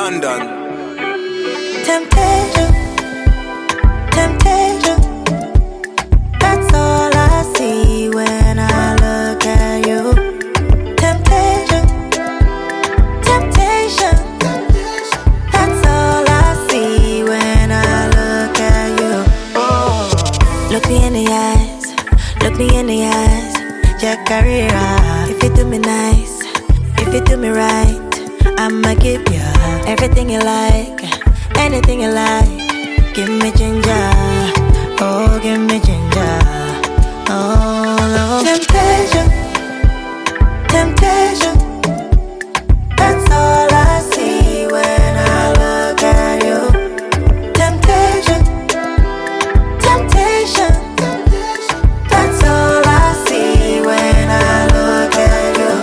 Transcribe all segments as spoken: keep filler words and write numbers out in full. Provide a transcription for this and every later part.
London. Temptation, temptation. That's all I see when I look at you. Temptation, temptation. That's all I see when I look at you. Oh. Look me in the eyes, look me in the eyes. Jack Carrera. If you do me nice, if you do me right, I'ma give you everything you like, anything you like. Give me ginger, oh give me ginger, oh Lord. Temptation, temptation. That's all I see when I look at you. Temptation, temptation. That's all I see when I look at you.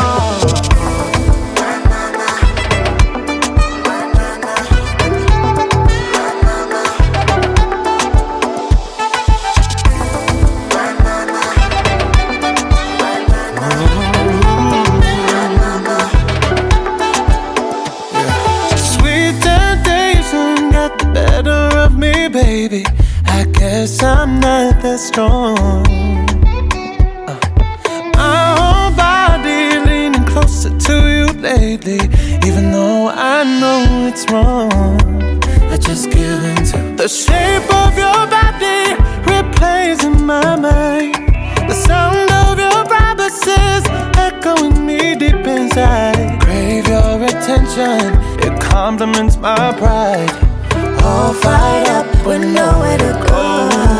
Baby, I guess I'm not that strong. uh, My whole body leaning closer to you lately, even though I know it's wrong. I just give in to the shape of your body replays in my mind. The sound of your promises echoing me deep inside. Crave your attention, it compliments my pride. All fired up with nowhere to go.